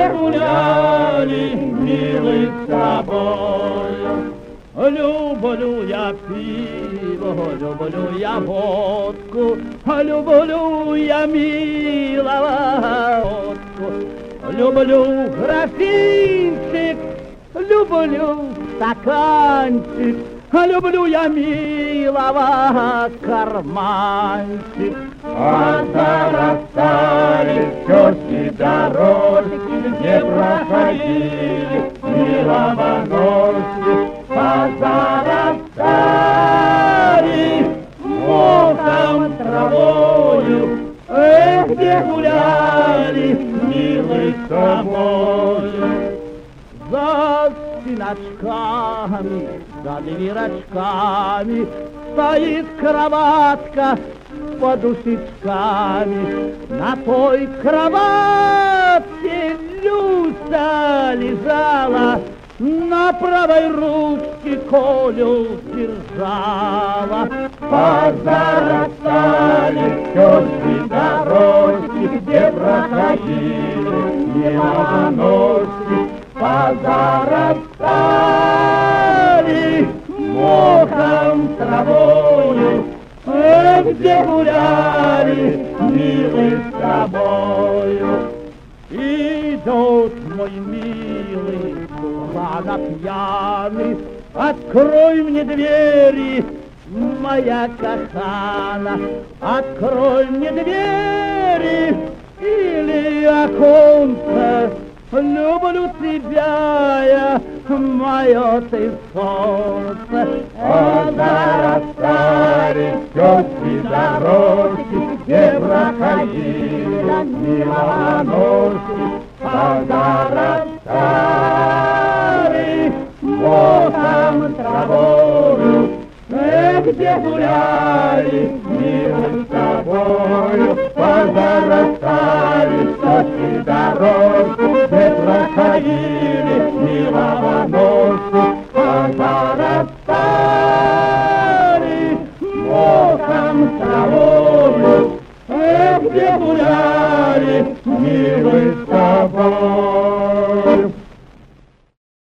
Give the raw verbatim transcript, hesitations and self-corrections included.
где гуляли, милый, с тобою. Люблю я пиво, люблю я водку, люблю я милого водку. Люблю графинчик, люблю стаканчик, люблю я милого карманчик. А зарастали тётки дорожки, где проходили милого ножки. А зарастали мохом травою, эх, где гуляли, милый, с тобою. За спиночками, за дверочками стоит кроватка с подушечками. На той кроватке Люся лежала, на правой ручке Колю держала. Позарастали тётки дорожки, где проходили милого ножки. Позарастали мохом травою, эх, где гуляли, милый, с тобою. Идет мой милый, славно пьяный, открой мне двери, моя кахана, открой мне двери или оконца. Люблю тебя я, мое ты солнце. А зарастали тётки дорожки, где проходили милого ножки. Позарастали мохом травою, эх, где гуляли, милый, с тобою. Позарастали тётки дорожки, где проходили милого ножки. Позарастали мохом травою.